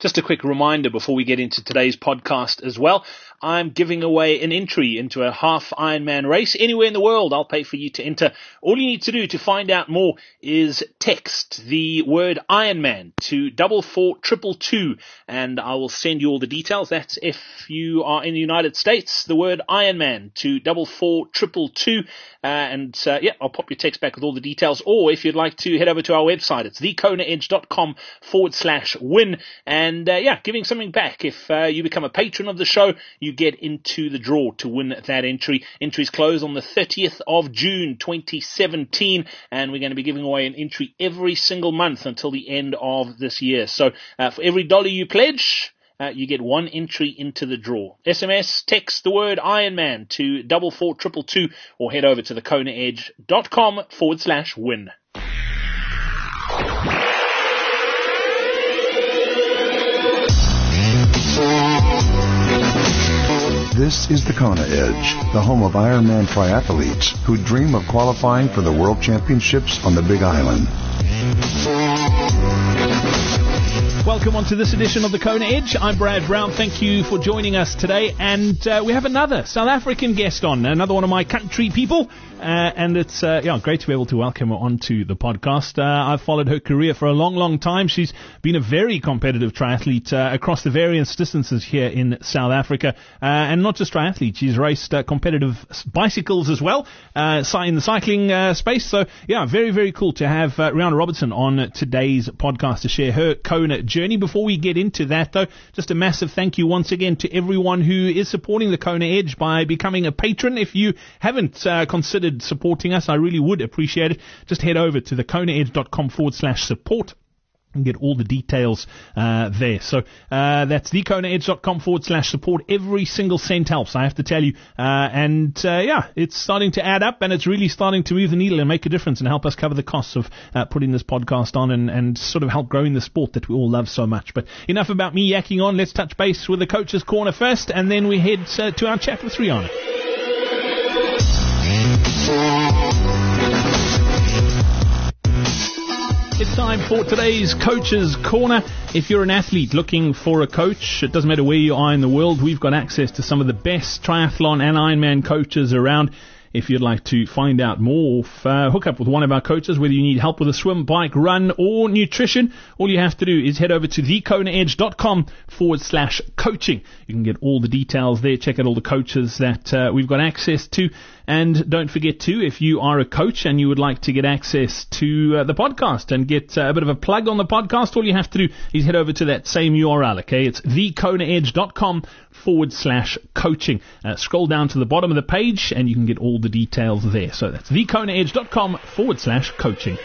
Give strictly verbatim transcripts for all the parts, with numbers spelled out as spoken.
Just a quick reminder before we get into today's podcast as well. I'm giving away an entry into a half Ironman race anywhere in the world. I'll pay for you to enter. All you need to do to find out more is text the word Ironman to double four triple two, and I will send you all the details. That's if you are in the United States, the word Ironman to double four triple two, uh, and uh, yeah, I'll pop your text back with all the details. Or if you'd like to head over to our website, it's thekonaedge.com forward slash win, and uh, yeah, giving something back. If uh, you become a patron of the show, you get into the draw to win that entry. Entries close on the thirtieth of June twenty seventeen, and we're going to be giving away an entry every single month until the end of this year. So uh, for every dollar you pledge, uh, you get one entry into the draw. S M S, text the word Ironman to double four triple two, or head over to thekonaedge.com forward slash win. This is the Kona Edge, the home of Ironman triathletes who dream of qualifying for the World Championships on the Big Island. Welcome on to this edition of the Kona Edge. I'm Brad Brown. Thank you for joining us today. And uh, we have another South African guest on, another one of my country people. Uh, and it's uh, yeah, great to be able to welcome her onto the podcast. Uh, I've followed her career for a long, long time. She's been a very competitive triathlete uh, across the various distances here in South Africa. Uh, and not just triathlete, she's raced uh, competitive bicycles as well uh, in the cycling uh, space. So, yeah, very, very cool to have uh, Rihanna Robertson on today's podcast to share her Kona journey. Before we get into that, though, just a massive thank you once again to everyone who is supporting the Kona Edge by becoming a patron. If you haven't uh, considered supporting us, I really would appreciate it. Just head over to thekonaedge.com forward slash support and get all the details uh, there. So uh, that's thekonaedge.com forward slash support. Every single cent helps, I have to tell you. Uh, and uh, yeah, it's starting to add up, and it's really starting to move the needle and make a difference and help us cover the costs of uh, putting this podcast on and, and sort of help growing the sport that we all love so much. But enough about me yakking on. Let's touch base with the Coach's Corner first, and then we head uh, to our chat with Rihanna. It's time for today's Coach's Corner. If you're an athlete looking for a coach, it doesn't matter where you are in the world, we've got access to some of the best triathlon and Ironman coaches around. If you'd like to find out more, uh, hook up with one of our coaches, whether you need help with a swim, bike, run, or nutrition, all you have to do is head over to thekonaedge.com forward slash coaching. You can get all the details there, check out all the coaches that uh, we've got access to. And don't forget to, if you are a coach and you would like to get access to uh, the podcast and get uh, a bit of a plug on the podcast, all you have to do is head over to that same U R L, okay? It's thekonaedge.com forward slash coaching. Uh, scroll down to the bottom of the page and you can get all the details there. So that's thekonaedge.com forward slash coaching.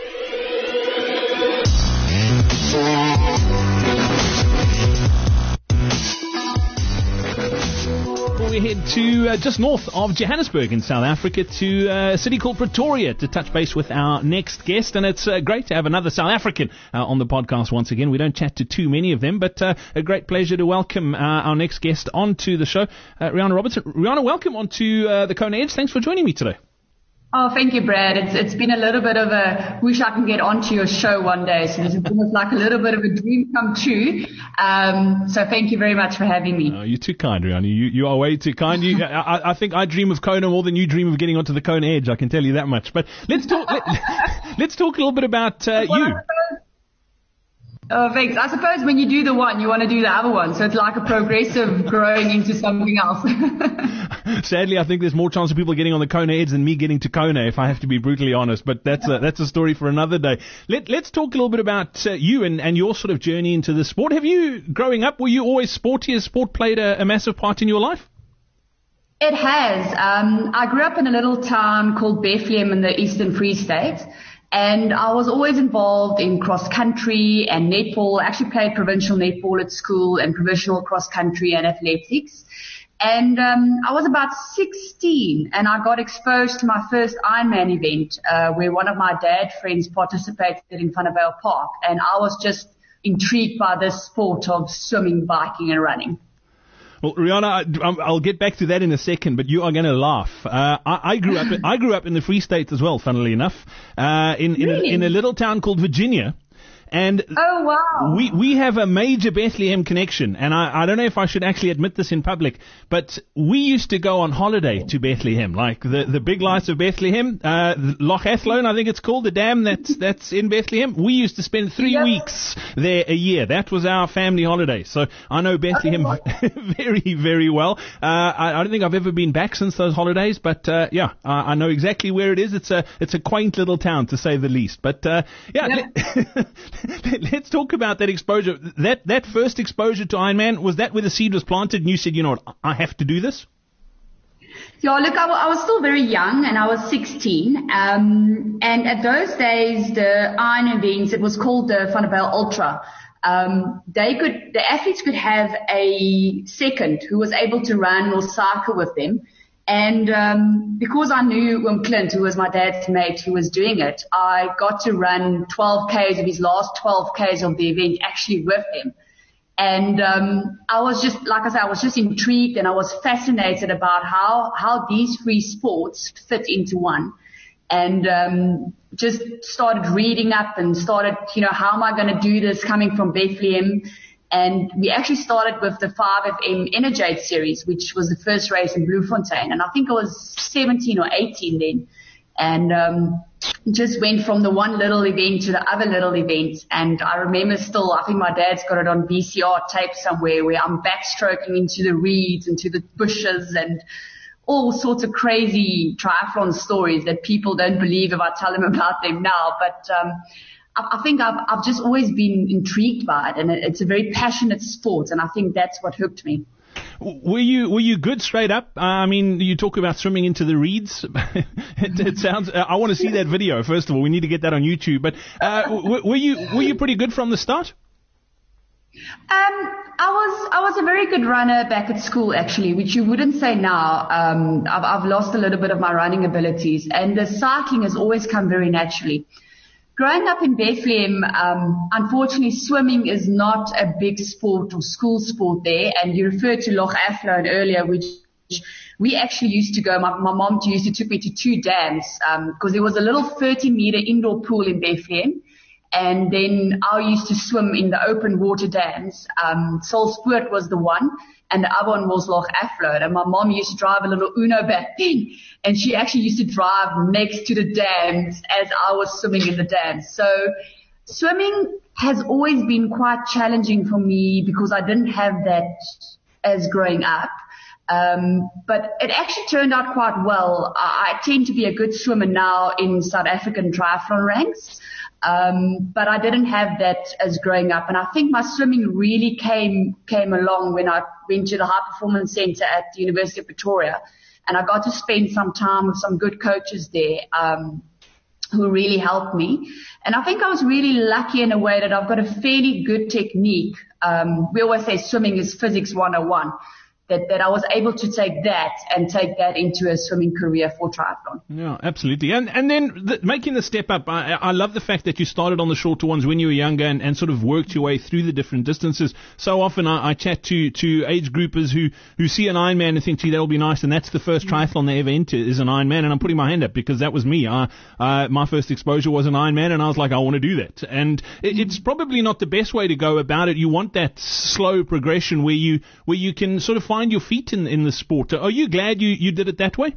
We head to uh, just north of Johannesburg in South Africa to uh, a city called Pretoria to touch base with our next guest, and it's uh, great to have another South African uh, on the podcast once again. We don't chat to too many of them, but uh, a great pleasure to welcome uh, our next guest onto the show, uh, Rihanna Robertson. Rihanna, welcome onto uh, the Kona Edge. Thanks for joining me today. Oh, thank you, Brad. It's it's been a little bit of a wish I can get onto your show one day. So it's almost like a little bit of a dream come true. Um, so thank you very much for having me. Oh, you're too kind, Rihanna. You you are way too kind. You, I, I think I dream of Kona more than you dream of getting onto the Kona Edge. I can tell you that much. But let's talk. let, let's talk a little bit about uh, well, you. Oh, thanks. I suppose when you do the one, you want to do the other one. So it's like a progressive growing into something else. Sadly, I think there's more chance of people getting on the Kona Edge than me getting to Kona, if I have to be brutally honest. But that's a, that's a story for another day. Let, let's talk a little bit about uh, you and, and your sort of journey into the sport. Have you, growing up, were you always sporty? Has sport played a, a massive part in your life? It has. Um, I grew up in a little town called Bethlehem in the Eastern Free State. And I was always involved in cross country and netball. I actually played provincial netball at school and provincial cross country and athletics. And um, I was about sixteen and I got exposed to my first Ironman event uh, where one of my dad's friends participated in Vanderbilt Park. And I was just intrigued by this sport of swimming, biking and running. Well, Rihanna, I'll get back to that in a second, but you are going to laugh. Uh, I, I grew up, I grew up in the Free State as well, funnily enough, uh, in in, really? a, in a little town called Virginia. And oh, wow. we we have a major Bethlehem connection, and I, I don't know if I should actually admit this in public, but we used to go on holiday to Bethlehem, like the, the big lights of Bethlehem, uh, Loch Athlone, I think it's called, the dam that's, that's in Bethlehem. We used to spend three Yep. weeks there a year. That was our family holiday. So I know Bethlehem very, very well. Uh, I, I don't think I've ever been back since those holidays, but uh, yeah, I, I know exactly where it is. It's a it's a quaint little town, to say the least. But uh, yeah, Yep. let, let's talk about that exposure. That that first exposure to Ironman, was that where the seed was planted and you said, you know what, I have to do this? Yeah, look, I, w- I was still very young, and I was sixteen. Um, and at those days, the Iron events, it was called the Van der Bijl Ultra. Um, they could, the athletes could have a second who was able to run or cycle with them. And um, because I knew Wim Clint, who was my dad's mate, who was doing it, I got to run twelve Ks of his last twelve Ks of the event actually with him. And um, I was just, like I said, I was just intrigued, and I was fascinated about how how these three sports fit into one. And um, just started reading up and started, you know, how am I going to do this coming from Bethlehem? And we actually started with the five F M Energate series, which was the first race in Bloemfontein. And I think I was seventeen or eighteen then. And um, just went from the one little event to the other little event. And I remember still, I think my dad's got it on V C R tape somewhere, where I'm backstroking into the reeds, into the bushes, and all sorts of crazy triathlon stories that people don't believe if I tell them about them now. But um, I, I think I've, I've just always been intrigued by it, and it, it's a very passionate sport, and I think that's what hooked me. Were you were you good straight up? Uh, I mean, you talk about swimming into the reeds. it, it sounds. Uh, I want to see that video. First of all, we need to get that on YouTube. But uh, w- were you were you pretty good from the start? Um, I was I was a very good runner back at school, actually, which you wouldn't say now. Um, I've, I've lost a little bit of my running abilities, and the cycling has always come very naturally. Growing up in Bethlehem, um, unfortunately, swimming is not a big sport or school sport there. And you referred to Loch Athlone earlier, which we actually used to go. My, my mom used to took me to two dams because um, there was a little thirty meter indoor pool in Bethlehem. And then I used to swim in the open water dams. Um, Solspoort was the one, and the other one was Loch Athlone. And my mom used to drive a little Uno back then, and she actually used to drive next to the dams as I was swimming in the dams. So swimming has always been quite challenging for me because I didn't have that as growing up. Um, but it actually turned out quite well. I, I tend to be a good swimmer now in South African triathlon ranks. Um, but I didn't have that as growing up. And I think my swimming really came, came along when I went to the High Performance Center at the University of Pretoria. And I got to spend some time with some good coaches there, um, who really helped me. And I think I was really lucky in a way that I've got a fairly good technique. Um, we always say swimming is physics one oh one. That, that I was able to take that and take that into a swimming career for triathlon. Yeah, absolutely. And and then the, making the step up, I, I love the fact that you started on the shorter ones when you were younger and, and sort of worked your way through the different distances. So often I, I chat to, to age groupers who, who see an Ironman and think, gee, that'll be nice, and that's the first triathlon they ever enter is an Ironman, and I'm putting my hand up because that was me. I, uh, my first exposure was an Ironman, and I was like, I want to do that. And it, it's probably not the best way to go about it. You want that slow progression where you where you can sort of find your feet in in the sport. Are you glad you, you did it that way?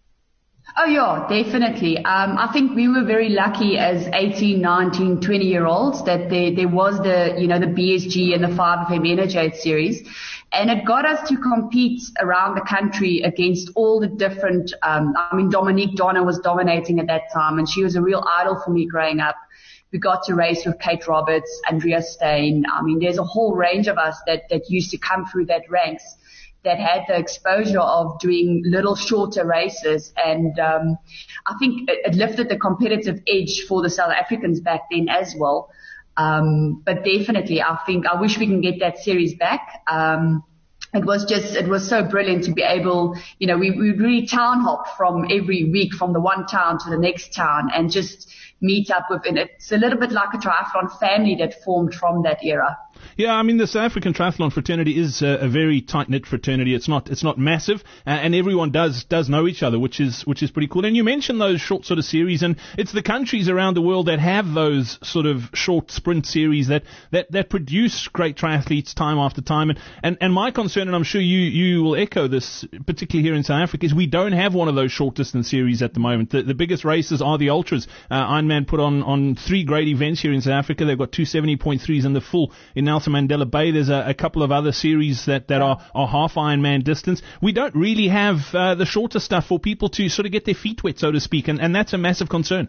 Oh yeah, definitely. Um, I think we were very lucky as eighteen, nineteen, twenty year olds that there, there was the, you know, the B S G and the five F M Energate series. And it got us to compete around the country against all the different, um, I mean, Dominique Donner was dominating at that time, and she was a real idol for me growing up. We got to race with Kate Roberts, Andrea Stein. I mean, there's a whole range of us that, that used to come through that ranks that had the exposure of doing little shorter races. And um, I think it, it lifted the competitive edge for the South Africans back then as well. Um, but definitely, I think I wish we can get that series back. Um, it was just, it was so brilliant to be able, you know, we, we really town hop from every week from the one town to the next town and just meet up with, and it's a little bit like a triathlon family that formed from that era. Yeah, I mean, the South African triathlon fraternity is a, a very tight-knit fraternity. It's not, it's not massive, uh, and everyone does, does know each other, which is, which is pretty cool. And you mentioned those short sort of series, and it's the countries around the world that have those sort of short sprint series that, that, that produce great triathletes time after time. And, and, and my concern, and I'm sure you, you will echo this, particularly here in South Africa, is we don't have one of those short distance series at the moment. The, the biggest races are the ultras. Uh, Ironman put on, on three great events here in South Africa. They've got two seventy point threes in the full in Nelson Mandela Bay. There's a, a couple of other series that, that are, are half Ironman distance. We don't really have uh, the shorter stuff for people to sort of get their feet wet, so to speak, and, and that's a massive concern.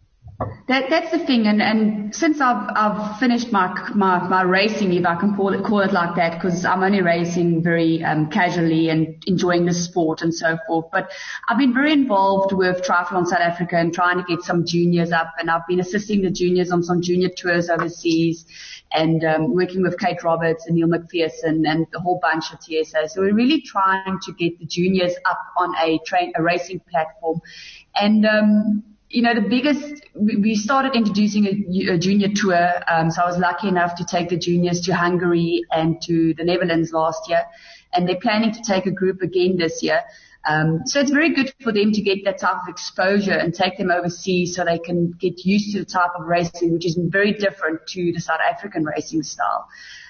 That, that's the thing, and, and since I've I've finished my my, my racing, if I can call it call it like that, because I'm only racing very um, casually and enjoying the sport and so forth. But I've been very involved with Triathlon South Africa and trying to get some juniors up, and I've been assisting the juniors on some junior tours overseas, and um, working with Kate Roberts and Neil McPherson and the whole bunch of T S A. So we're really trying to get the juniors up on a train a racing platform, and um, you know, the biggest, we started introducing a, a junior tour. Um, so I was lucky enough to take the juniors to Hungary and to the Netherlands last year. And they're planning to take a group again this year. Um, so it's very good for them to get that type of exposure and take them overseas so they can get used to the type of racing, which is very different to the South African racing style.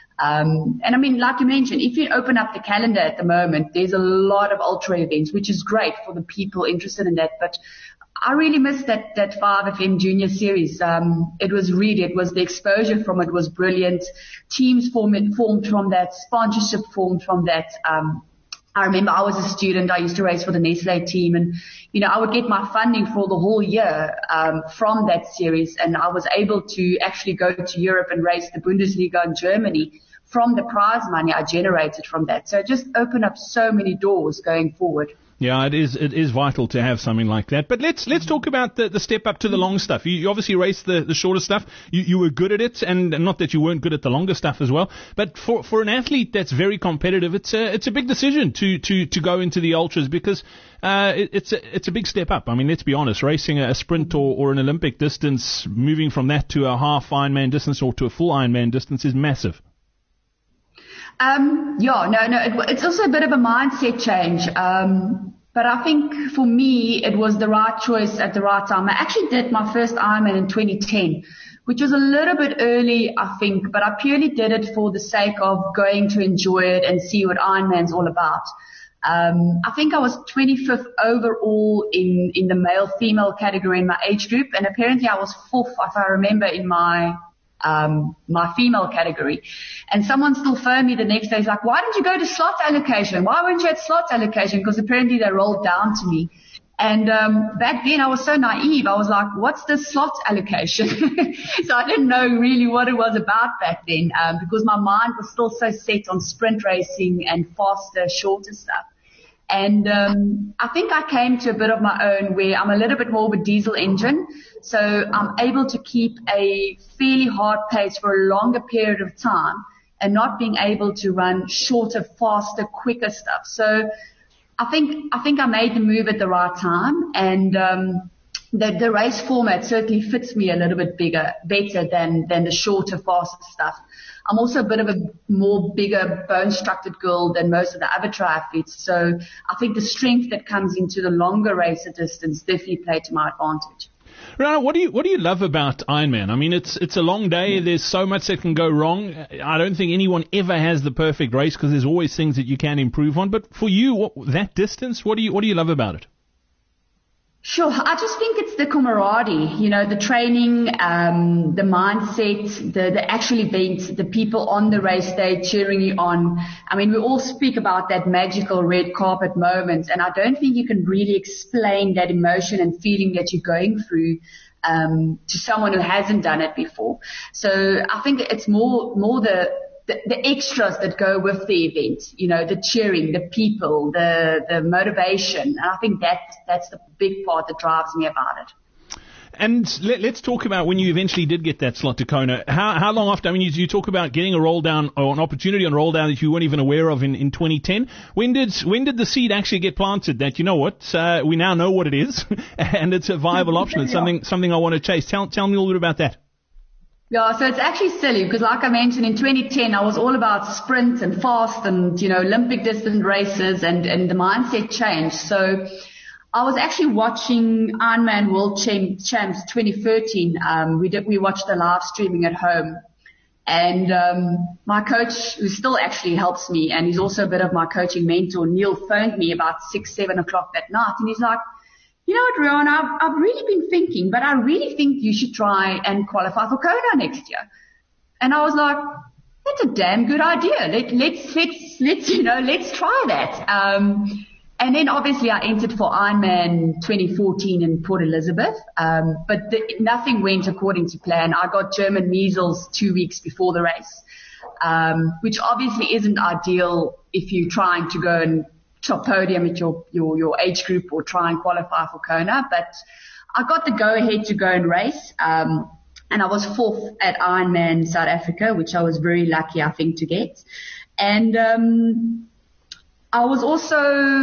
Um, and I mean, like you mentioned, if you open up the calendar at the moment, there's a lot of ultra events, which is great for the people interested in that. But I really missed that, that five F M junior series. Um, it was really, it was the exposure from it was brilliant. Teams formed, formed from that, sponsorship formed from that. Um, I remember I was a student. I used to race for the Nestle team, and, you know, I would get my funding for the whole year, um, from that series. And I was able to actually go to Europe and race the Bundesliga in Germany from the prize money I generated from that. So it just opened up so many doors going forward. Yeah, it is. It is vital to have something like that. But let's let's talk about the, the step up to the long stuff. You, you obviously raced the, the shorter stuff. You, you were good at it, and not that you weren't good at the longer stuff as well. But for for an athlete that's very competitive, it's a it's a big decision to to, to go into the ultras, because uh, it, it's a it's a big step up. I mean, let's be honest. Racing a, a sprint or, or an Olympic distance, moving from that to a half Ironman distance or to a full Ironman distance is massive. Um, yeah, no, no, it, it's also a bit of a mindset change. Um, but I think for me, it was the right choice at the right time. I actually did my first Ironman in twenty ten, which was a little bit early, I think, but I purely did it for the sake of going to enjoy it and see what Ironman's all about. Um, I think I was twenty-fifth overall in, in the male-female category in my age group, and apparently I was fourth, if I remember, in my Um, my female category. And someone still phoned me the next day. He's like, why didn't you go to slot allocation? Why weren't you at slot allocation? Because apparently they rolled down to me. And um, back then I was so naive. I was like, what's the slot allocation? So I didn't know really what it was about back then, um, because my mind was still so set on sprint racing and faster, shorter stuff. And um, I think I came to a bit of my own where I'm a little bit more of a diesel engine. So I'm able to keep a fairly hard pace for a longer period of time and not being able to run shorter, faster, quicker stuff. So I think I think I made the move at the right time. And um, the, the race format certainly fits me a little bit bigger, better than, than the shorter, faster stuff. I'm also a bit of a more bigger bone-structured girl than most of the other triathletes. So I think the strength that comes into the longer racer distance definitely played to my advantage. Rana, what do you what do you love about Ironman? I mean, it's it's a long day. There's so much that can go wrong. I don't think anyone ever has the perfect race because there's always things that you can improve on. But for you, what, that distance, what do you what do you love about it? Sure. I just think it's the camaraderie, you know, the training, um, the mindset, the, the actual event, the people on the race day cheering you on. I mean, we all speak about that magical red carpet moment, and I don't think you can really explain that emotion and feeling that you're going through um, to someone who hasn't done it before. So I think it's more, more the The, the extras that go with the event, you know, the cheering, the people, the, the motivation. And I think that, that's the big part that drives me about it. And let, let's talk about when you eventually did get that slot to Kona. How, how long after, I mean, you, you talk about getting a roll down or an opportunity on roll down that you weren't even aware of in, in twenty ten. When did, when did the seed actually get planted that, you know what, uh, we now know what it is and it's a viable option. It's something, something I want to chase. Tell, tell me a little bit about that. Yeah, so it's actually silly because like I mentioned in twenty ten, I was all about sprint and fast and, you know, Olympic distance races and, and the mindset changed. So I was actually watching Ironman World Champs twenty thirteen. Um, we did, we watched the live streaming at home. And, um, my coach, who still actually helps me, and he's also a bit of my coaching mentor, Neil, phoned me about six, seven o'clock that night. And he's like, you know what, Rihanna, I've, I've really been thinking, but I really think you should try and qualify for Kona next year. And I was like, that's a damn good idea. Let, let's, let's, let's, you know, let's try that. Um, and then obviously I entered for Ironman twenty fourteen in Port Elizabeth. Um, but the, nothing went according to plan. I got German measles two weeks before the race, um, which obviously isn't ideal if you're trying to go and top podium at your, your, your age group or try and qualify for Kona. But I got the go ahead to go and race. Um, and I was fourth at Ironman South Africa, which I was very lucky, I think, to get. And, um, I was also,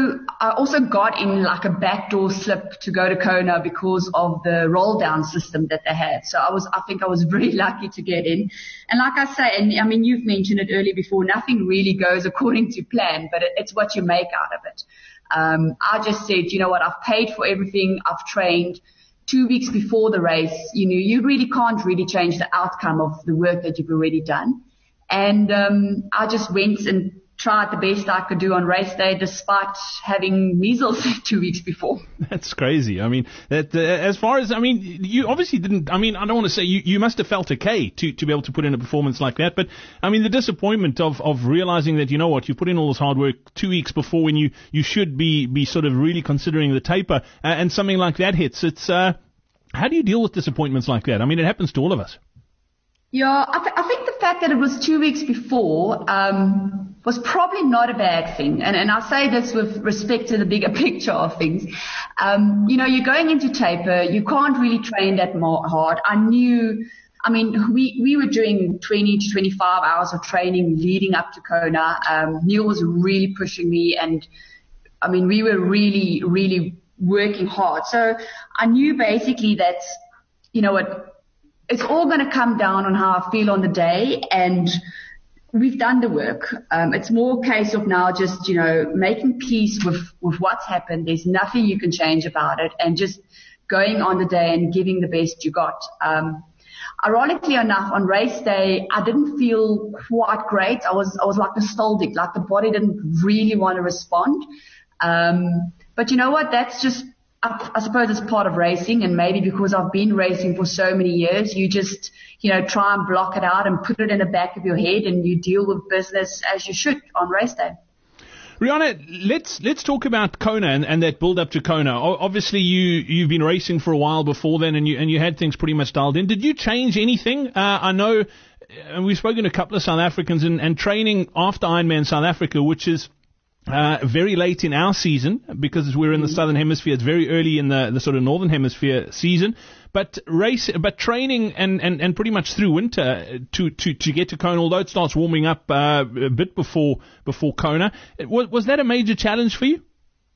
I also got in like a backdoor slip to go to Kona because of the roll down system that they had. So I was, I think I was very lucky to get in. And like I say, and I mean, you've mentioned it earlier before, nothing really goes according to plan, but it, it's what you make out of it. Um, I just said, you know what, I've paid for everything. I've trained two weeks before the race. You know, you really can't really change the outcome of the work that you've already done. And, um, I just went and tried the best I could do on race day despite having measles two weeks before. That's crazy. I mean, that uh, as far as, I mean, you obviously didn't, I mean, I don't want to say you, you must have felt okay to, to be able to put in a performance like that, but I mean, the disappointment of, of realizing that, you know what, you put in all this hard work two weeks before when you, you should be, be sort of really considering the taper, uh, and something like that hits. It's, uh, how do you deal with disappointments like that? I mean, it happens to all of us. Yeah, I, th- I think the fact that it was two weeks before, um, was probably not a bad thing. And, and I say this with respect to the bigger picture of things. Um, you know, you're going into taper. You can't really train that more hard. I knew, I mean, we, we were doing twenty to twenty-five hours of training leading up to Kona. Um, Neil was really pushing me and, I mean, we were really, really working hard. So I knew basically that, you know what, it's all going to come down on how I feel on the day, and we've done the work. Um, it's more a case of now just, you know, making peace with, with what's happened. There's nothing you can change about it, and just going on the day and giving the best you got. Um, ironically enough, on race day, I didn't feel quite great. I was, I was like nostalgic, like the body didn't really want to respond. Um, but you know what? That's just, I, I suppose it's part of racing, and maybe because I've been racing for so many years, you just, you know, try and block it out and put it in the back of your head, and you deal with business as you should on race day. Rihanna, let's let's talk about Kona and, and that build up to Kona. O- obviously, you you've been racing for a while before then, and you and you had things pretty much dialed in. Did you change anything? Uh, I know, and we've spoken to a couple of South Africans, and, and training after Ironman South Africa, which is Uh, very late in our season, because we're in the southern hemisphere. It's very early in the, the sort of northern hemisphere season. But race, but training and, and, and pretty much through winter to, to, to get to Kona, although it starts warming up uh, a bit before before Kona. Was, was that a major challenge for you?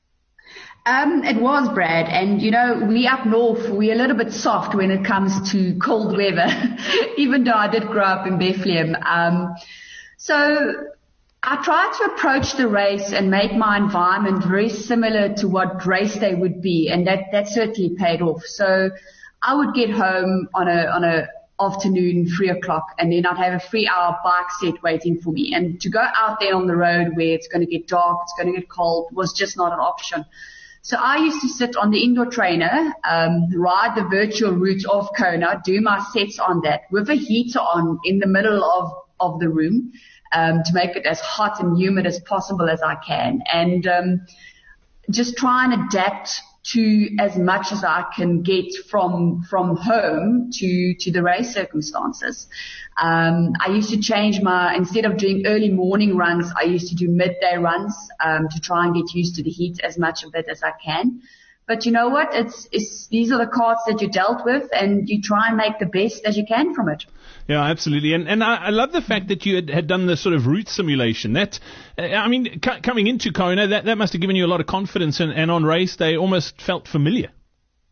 Um, it was, Brad, and you know, we up north, we're a little bit soft when it comes to cold weather, even though I did grow up in Bethlehem. Um, so I tried to approach the race and make my environment very similar to what race day would be, and that, that certainly paid off. So I would get home on a, on a afternoon, three o'clock, and then I'd have a three hour bike set waiting for me. And to go out there on the road where it's going to get dark, it's going to get cold, was just not an option. So I used to sit on the indoor trainer, um, ride the virtual route of Kona, do my sets on that with a heater on in the middle of, of the room. Um, to make it as hot and humid as possible as I can, and um, just try and adapt to as much as I can get from from home to to the race circumstances. Um, I used to change my, instead of doing early morning runs, I used to do midday runs um, to try and get used to the heat as much of it as I can. But you know what? It's, it's, these are the cards that you dealt with, and you try and make the best as you can from it. Yeah, absolutely. And and I, I love the fact that you had, had done the sort of route simulation. That, uh, I mean, c- coming into Kona, that, that must have given you a lot of confidence, and, and on race day almost felt familiar.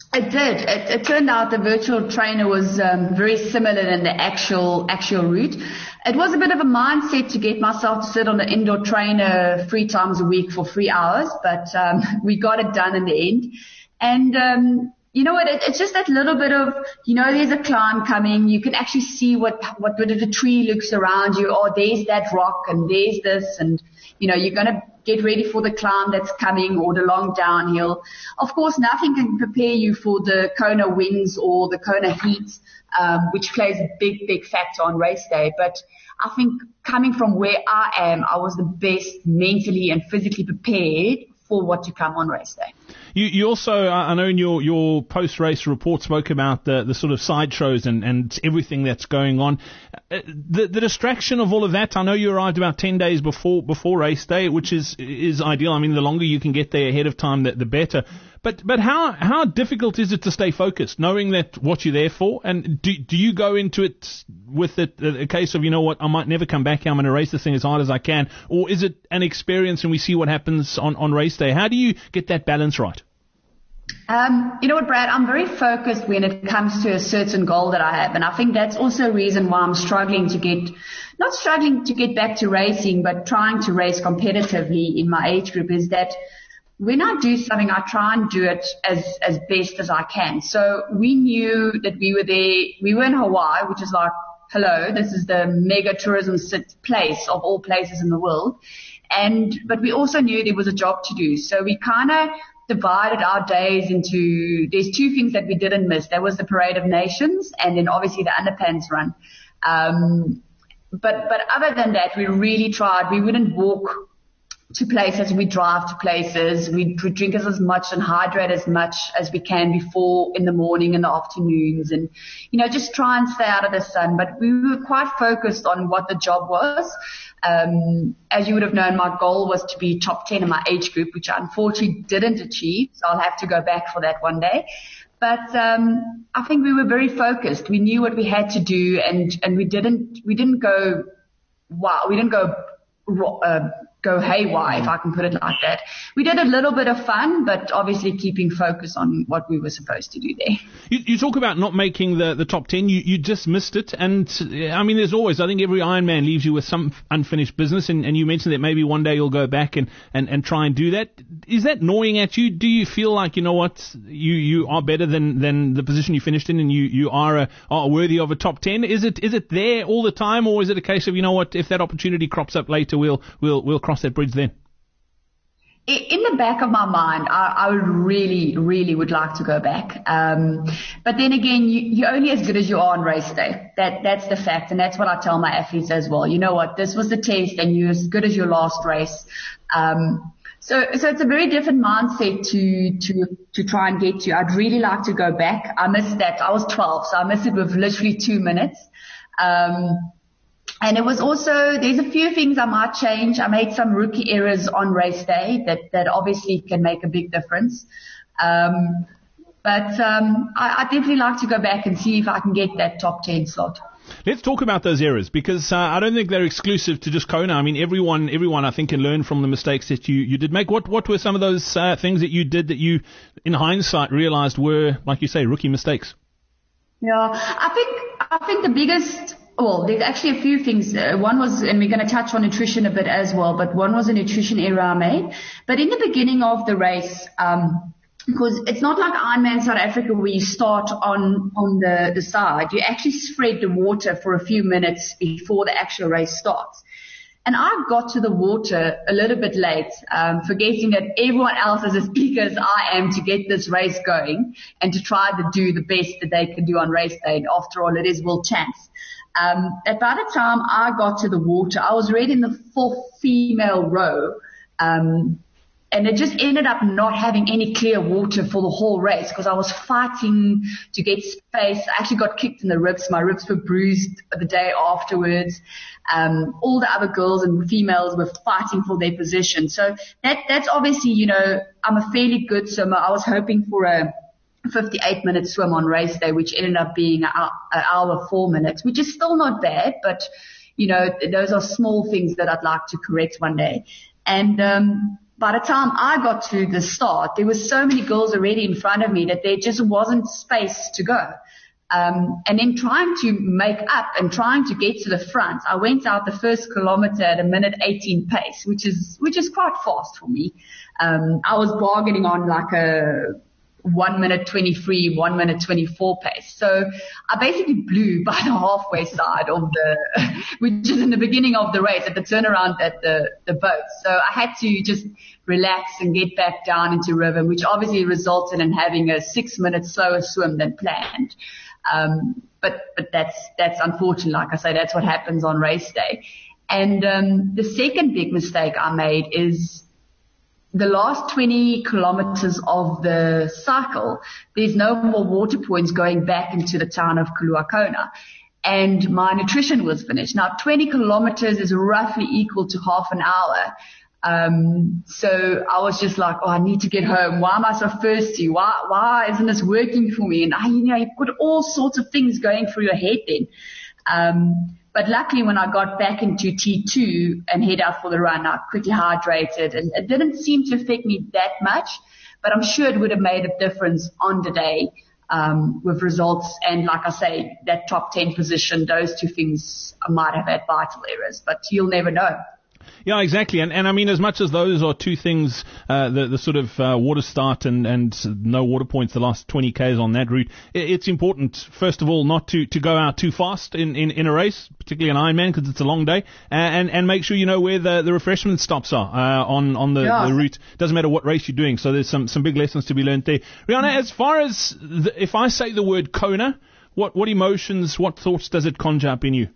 It did. It, it turned out the virtual trainer was um, very similar than the actual actual route. It was a bit of a mindset to get myself to sit on the indoor trainer three times a week for three hours, but um, we got it done in the end. And um, you know what? It, it's just that little bit of, you know, there's a climb coming. You can actually see what what what the tree looks around you. Oh, there's that rock, and there's this, and you know, you're gonna get ready for the climb that's coming or the long downhill. Of course, nothing can prepare you for the Kona winds or the Kona heat, um, which plays a big, big factor on race day. But I think coming from where I am, I was the best mentally and physically prepared for what to come on race day. You, you also, I know in your, your post-race report spoke about the, the sort of sideshows and, and everything that's going on. Uh, the, the distraction of all of that, I know you arrived about ten days before before race day, which is is ideal. I mean, the longer you can get there ahead of time, the, the better. But but how how difficult is it to stay focused, knowing that what you're there for? And do do you go into it with it, a case of, you know what, I might never come back here, I'm going to race this thing as hard as I can? Or is it an experience and we see what happens on, on race day? How do you get that balance right? Um, you know what, Brad, I'm very focused when it comes to a certain goal that I have. And I think that's also a reason why I'm struggling to get, not struggling to get back to racing, but trying to race competitively in my age group, is that when I do something, I try and do it as, as best as I can. So we knew that we were there, we were in Hawaii, which is like, hello, this is the mega tourism sit place of all places in the world. And, but we also knew there was a job to do. So we kind of divided our days into, there's two things that we didn't miss. There was the Parade of Nations and then obviously the Underpants Run. Um, but, but other than that, we really tried. We wouldn't walk to places, we drive to places, we drink as much and hydrate as much as we can before in the morning and the afternoons, and, you know, just try and stay out of the sun. But we were quite focused on what the job was. Um, as you would have known, my goal was to be top ten in my age group, which I unfortunately didn't achieve, so I'll have to go back for that one day. But um, I think we were very focused. We knew what we had to do, and, and we didn't we didn't go wow, we didn't go uh, go haywire, if I can put it like that. We did a little bit of fun, but obviously keeping focus on what we were supposed to do there. You, you talk about not making the, the top ten. You, you just missed it. And, I mean, there's always, I think every Ironman leaves you with some unfinished business. And, and you mentioned that maybe one day you'll go back and, and, and try and do that. Is that gnawing at you? Do you feel like, you know what, you, you are better than, than the position you finished in, and you, you are, a, are worthy of a top ten? Is it is it there all the time, or is it a case of, you know what, if that opportunity crops up later, we'll we'll we'll cross that bridge then? In the back of my mind, I, I would really, really would like to go back. Um, but then again, you, you're only as good as you are on race day. That, that's the fact. And that's what I tell my athletes as well. You know what? This was the test, and you're as good as your last race. Um, so, so it's a very different mindset to, to, to try and get to. I'd really like to go back. I missed that. I was twelve, so I missed it with literally two minutes. Um, And it was also, there's a few things I might change. I made some rookie errors on race day that, that obviously can make a big difference. Um, but um, I, I'd definitely like to go back and see if I can get that top ten slot. Let's talk about those errors, because uh, I don't think they're exclusive to just Kona. I mean, everyone, everyone I think can learn from the mistakes that you, you did make. What, what were some of those uh, things that you did that you, in hindsight, realized were, like you say, rookie mistakes? Yeah, I think, I think the biggest, well, there's actually a few things. Uh, one was, and we're going to touch on nutrition a bit as well, but one was a nutrition error I made. But in the beginning of the race, um, because it's not like Ironman South Africa where you start on, on the, the side. You actually spread the water for a few minutes before the actual race starts. And I got to the water a little bit late, um, forgetting that everyone else is as eager as I am to get this race going and to try to do the best that they can do on race day. After all, it is World Champs. Um, and by the time I got to the water, I was right in the fourth female row, um, and it just ended up not having any clear water for the whole race because I was fighting to get space. I actually got kicked in the ribs. My ribs were bruised the day afterwards. Um, all the other girls and females were fighting for their position. So that, that's obviously, you know, I'm a fairly good swimmer. I was hoping for a fifty-eight minute swim on race day, which ended up being an hour, four minutes, which is still not bad, but, you know, those are small things that I'd like to correct one day. And, um, by the time I got to the start, there were so many girls already in front of me that there just wasn't space to go. Um, and then trying to make up and trying to get to the front, I went out the first kilometer at a minute eighteen pace, which is, which is quite fast for me. Um, I was bargaining on like a one minute twenty-three, one minute twenty-four pace. So I basically blew by the halfway side of the, which is in the beginning of the race at the turnaround at the, the boat. So I had to just relax and get back down into rhythm, which obviously resulted in having a six minute slower swim than planned. Um, but, but that's, that's unfortunate. Like I say, that's what happens on race day. And, um, the second big mistake I made is the last twenty kilometers of the cycle, there's no more water points going back into the town of Kuluakona. And my nutrition was finished. Now, twenty kilometers is roughly equal to half an hour. Um, so I was just like, oh, I need to get home. Why am I so thirsty? Why, why isn't this working for me? And I, you know, you've got all sorts of things going through your head then. Um, but luckily when I got back into T two and head out for the run, I quickly hydrated and it didn't seem to affect me that much, but I'm sure it would have made a difference on the day, um, with results. And like I say, that top ten position, those two things might have had vital errors, but you'll never know. Yeah, exactly. And, and I mean, as much as those are two things, uh, the, the sort of uh, water start and, and no water points the last twenty kays on that route, it, it's important, first of all, not to, to go out too fast in, in, in a race, particularly an Ironman, because it's a long day, and, and make sure you know where the, the refreshment stops are uh, on, on the, yeah. the route. Doesn't matter what race you're doing, so there's some, some big lessons to be learned there. Rihanna, as far as, the, if I say the word Kona, what, what emotions, what thoughts does it conjure up in you?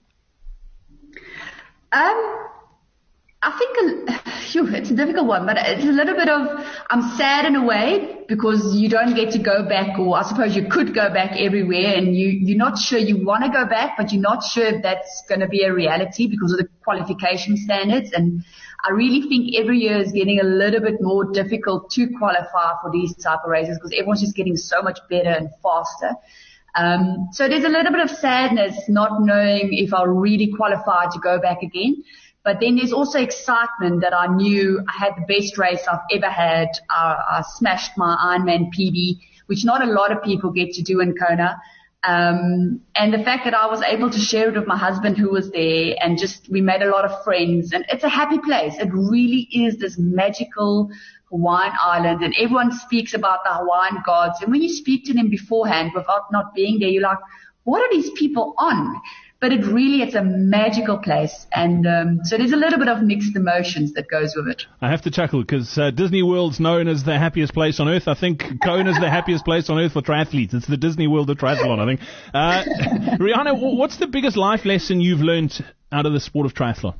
Um... I think phew, it's a difficult one, but it's a little bit of, I'm sad in a way because you don't get to go back, or I suppose you could go back everywhere and you, you're not sure you want to go back, but you're not sure if that's going to be a reality because of the qualification standards. And I really think every year is getting a little bit more difficult to qualify for these type of races because everyone's just getting so much better and faster. Um, so there's a little bit of sadness not knowing if I'll really qualify to go back again. But then there's also excitement that I knew I had the best race I've ever had. I, I smashed my Ironman P B, which not a lot of people get to do in Kona. Um, and the fact that I was able to share it with my husband who was there and just, we made a lot of friends and it's a happy place. It really is this magical Hawaiian island and everyone speaks about the Hawaiian gods. And when you speak to them beforehand without not being there, you're like, what are these people on? But it really, it's a magical place. And um, so there's a little bit of mixed emotions that goes with it. I have to chuckle because uh, Disney World's known as the happiest place on earth. I think Kona's the happiest place on earth for triathletes. It's the Disney World of triathlon, I think. Uh, Rihanna, what's the biggest life lesson you've learned out of the sport of triathlon?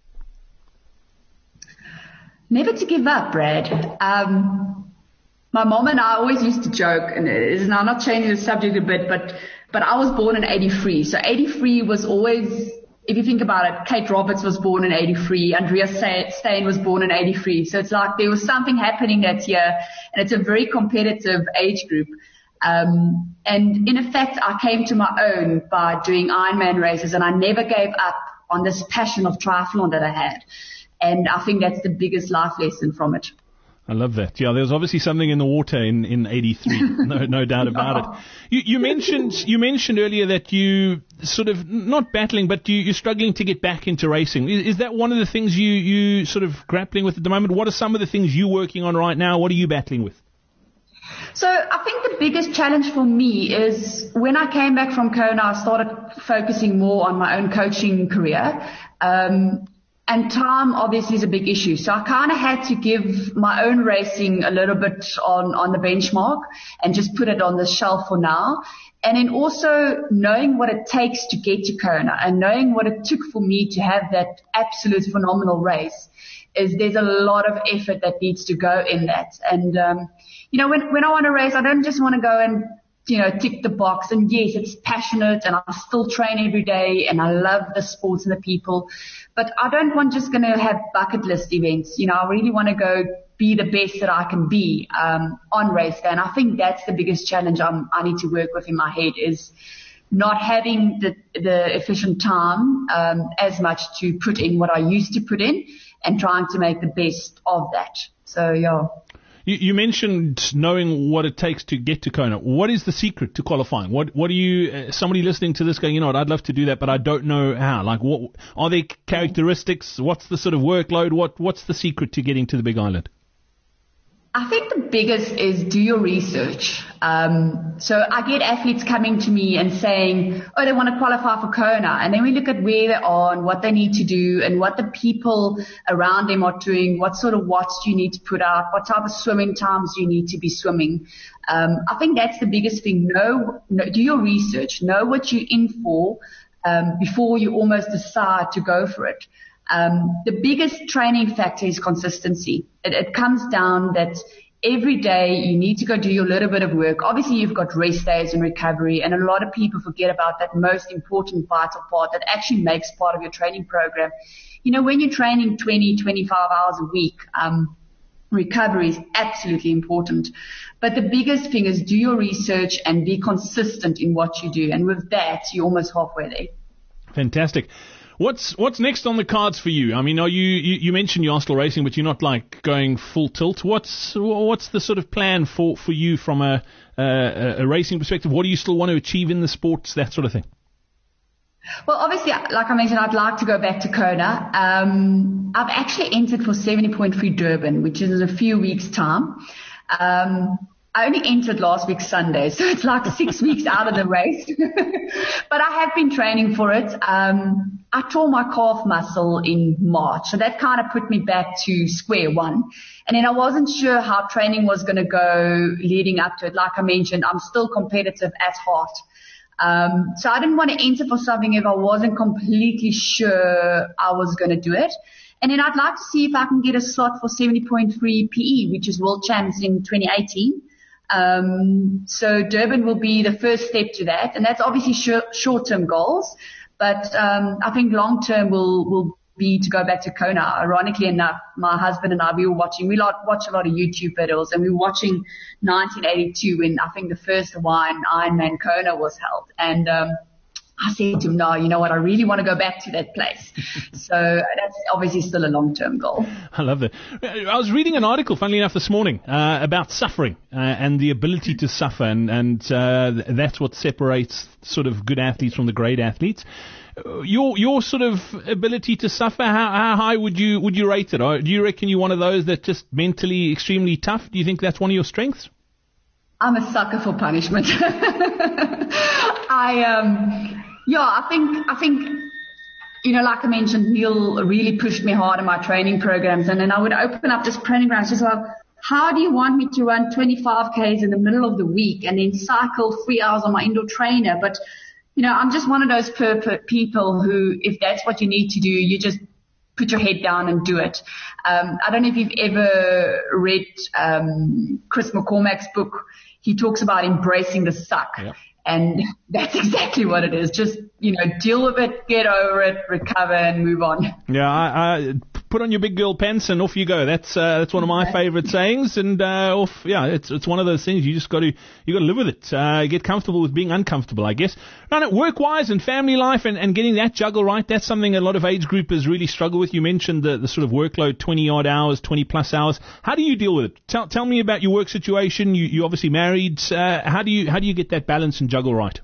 Never to give up, Brad. Um, my mom and I always used to joke, and it is now not changing the subject a bit, but But I was born in eighty-three. So eighty-three was always, if you think about it, Kate Roberts was born in eighty-three. Andrea Steyn was born in eighty-three. So it's like there was something happening that year and it's a very competitive age group. Um, and in effect, I came to my own by doing Ironman races and I never gave up on this passion of triathlon that I had. And I think that's the biggest life lesson from it. I love that. Yeah, there was obviously something in the water in, in eighty-three. No, no doubt about it. You, you mentioned, you mentioned earlier that you sort of not battling, but you, you're struggling to get back into racing. Is, is that one of the things you, you sort of grappling with at the moment? What are some of the things you're working on right now? What are you battling with? So I think the biggest challenge for me is when I came back from Kona, I started focusing more on my own coaching career. Um, And time obviously is a big issue. So I kind of had to give my own racing a little bit on, on the benchmark and just put it on the shelf for now. And then also knowing what it takes to get to Kona and knowing what it took for me to have that absolute phenomenal race is there's a lot of effort that needs to go in that. And, um, you know, when, when I want to race, I don't just want to go and, you know, tick the box. And yes, it's passionate and I still train every day and I love the sports and the people. But I don't want just going to have bucket list events. You know, I really want to go be the best that I can be um, on race day. And I think that's the biggest challenge I'm, I need to work with in my head is not having the, the efficient time um, as much to put in what I used to put in and trying to make the best of that. So, yeah. You, you mentioned knowing what it takes to get to Kona. What is the secret to qualifying? What What do you, uh, somebody listening to this going, you know what, I'd love to do that, but I don't know how. Like, what are there characteristics? What's the sort of workload? What What's the secret to getting to the Big Island? I think the biggest is do your research. Um, so I get athletes coming to me and saying, oh, they want to qualify for Kona. And then we look at where they are and what they need to do and what the people around them are doing. What sort of watts do you need to put out? What type of swimming times do you need to be swimming? Um, I think that's the biggest thing. Know, know, do your research. Know what you're in for um, before you almost decide to go for it. Um, the biggest training factor is consistency. It, it comes down that every day you need to go do your little bit of work. Obviously, you've got rest days and recovery, and a lot of people forget about that most important vital part that actually makes part of your training program. You know, when you're training twenty, twenty-five hours a week, um, recovery is absolutely important. But the biggest thing is do your research and be consistent in what you do. And with that, you're almost halfway there. Fantastic. What's what's next on the cards for you? I mean, are you, you you mentioned you are still racing, but you're not like going full tilt. What's what's the sort of plan for, for you from a, a a racing perspective? What do you still want to achieve in the sports, that sort of thing? Well, obviously, like I mentioned, I'd like to go back to Kona. Um, I've actually entered for seventy point three Durban, which is in a few weeks' time. Um, I only entered last week Sunday, so it's like six weeks out of the race. But I have been training for it. Um, I tore my calf muscle in March, so that kind of put me back to square one. And then I wasn't sure how training was going to go leading up to it. Like I mentioned, I'm still competitive at heart. Um, so I didn't want to enter for something if I wasn't completely sure I was going to do it. And then I'd like to see if I can get a slot for seventy point three P E, which is World Champs in twenty eighteen. Um, so Durban will be the first step to that, and that's obviously short, short-term goals. But um, I think long-term will will be to go back to Kona. Ironically enough, my husband and I, we were watching, we lot, watch a lot of YouTube videos, and we were watching nineteen eighty-two when I think the first Hawaiian Ironman Kona was held. And um, I said to him, no, you know what, I really want to go back to that place. So that's obviously still a long-term goal. I love that. I was reading an article, funnily enough, this morning uh, about suffering uh, and the ability to suffer, and, and uh, that's what separates sort of good athletes from the great athletes. Your your sort of ability to suffer, how, how high would you would you rate it? Or do you reckon you're one of those that just mentally extremely tough? Do you think that's one of your strengths? I'm a sucker for punishment. I um yeah, I think I think you know, like I mentioned, Neil really pushed me hard in my training programs, and then I would open up this training grounds just like, how do you want me to run twenty-five kays in the middle of the week and then cycle three hours on my indoor trainer? But you know, I'm just one of those per- per people who, if that's what you need to do, you just put your head down and do it. Um, I don't know if you've ever read um, Chris McCormack's book. He talks about embracing the suck. Yeah. And that's exactly what it is. Just, you know, deal with it, get over it, recover, and move on. Yeah, I, I put on your big girl pants and off you go. That's uh, that's one of my favourite sayings. And uh, off, yeah, it's it's one of those things you just got to you got to live with it. Uh, get comfortable with being uncomfortable, I guess. Now, work-wise and family life and, and getting that juggle right, that's something a lot of age groupers really struggle with. You mentioned the, the sort of workload, twenty odd hours, twenty plus hours. How do you deal with it? Tell tell me about your work situation. You you obviously married. Uh, how do you how do you get that balance and juggle right?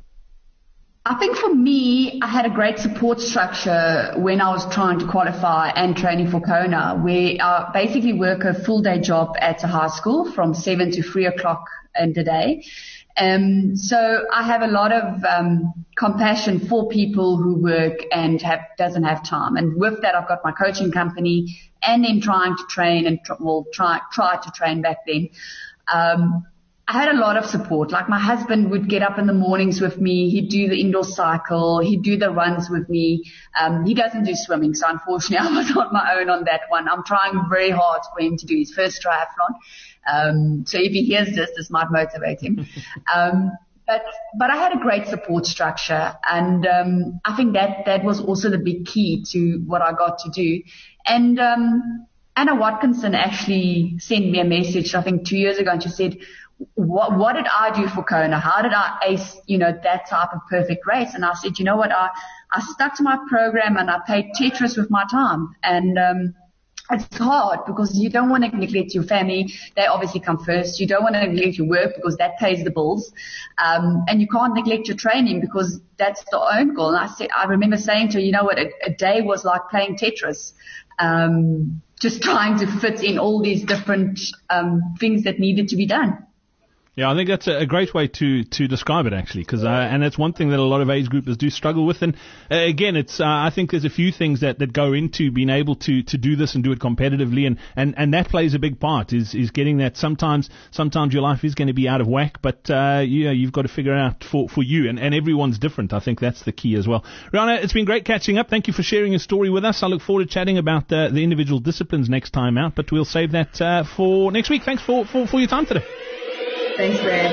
I think for me, I had a great support structure when I was trying to qualify and training for Kona, where I basically work a full day job at a high school from seven to three o'clock in the day. Um, so I have a lot of um, compassion for people who work and have doesn't have time. And with that, I've got my coaching company and then trying to train and tr- well, try try to train back then. Um, I had a lot of support. Like my husband would get up in the mornings with me. He'd do the indoor cycle. He'd do the runs with me. Um, he doesn't do swimming, so unfortunately I was on my own on that one. I'm trying very hard for him to do his first triathlon. Um, so if he hears this, this might motivate him. Um, but, but I had a great support structure, and um, I think that that was also the big key to what I got to do. And um, Anna Watkinson actually sent me a message, I think two years ago, and she said, What, what did I do for Kona? How did I ace, you know, that type of perfect race? And I said, you know what? I, I stuck to my program and I played Tetris with my time. And, um, it's hard because you don't want to neglect your family. They obviously come first. You don't want to neglect your work because that pays the bills. Um, and you can't neglect your training because that's the own goal. And I said, I remember saying to her, you know what, a, a day was like playing Tetris. Um, just trying to fit in all these different, um, things that needed to be done. Yeah, I think that's a great way to, to describe it, actually, because uh, and it's one thing that a lot of age groupers do struggle with. And uh, again, it's uh, I think there's a few things that, that go into being able to, to do this and do it competitively, and, and, and that plays a big part. Is is getting that sometimes sometimes your life is going to be out of whack, but uh, you know, you've got to figure out for, for you, and, and everyone's different. I think that's the key as well. Rihanna, it's been great catching up. Thank you for sharing your story with us. I look forward to chatting about the, the individual disciplines next time out, but we'll save that uh, for next week. Thanks for, for, for your time today. Thanks, Brad.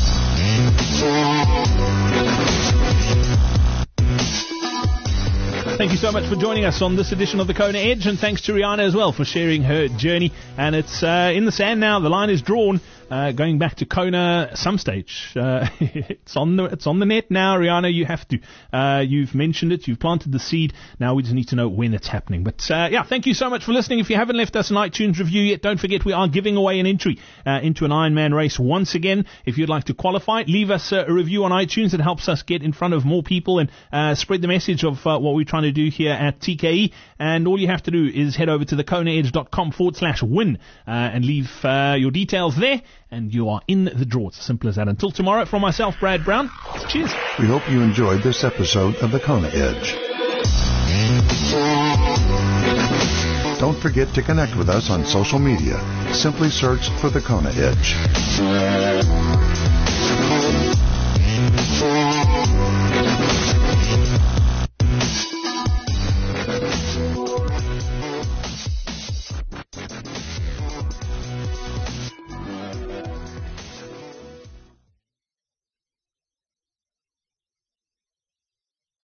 Thank you so much for joining us on this edition of the Kona Edge, and thanks to Rihanna as well for sharing her journey. And it's uh, in the sand now. The line is drawn. Uh, going back to Kona some stage. Uh, it's on the it's on the net now, Rihanna. You have to. Uh, you've mentioned it. You've planted the seed. Now we just need to know when it's happening. But uh, yeah, thank you so much for listening. If you haven't left us an iTunes review yet, don't forget we are giving away an entry uh, into an Ironman race once again. If you'd like to qualify, leave us uh, a review on iTunes. It helps us get in front of more people and uh, spread the message of uh, what we're trying to do here at T K E. And all you have to do is head over to the kona edge dot com forward slash win uh, and leave uh, your details there, and you are in the draw. It's as simple as that. Until tomorrow, from myself, Brad Brown, cheers. We hope you enjoyed this episode of the Kona Edge. Don't forget to connect with us on social media. Simply search for the Kona Edge.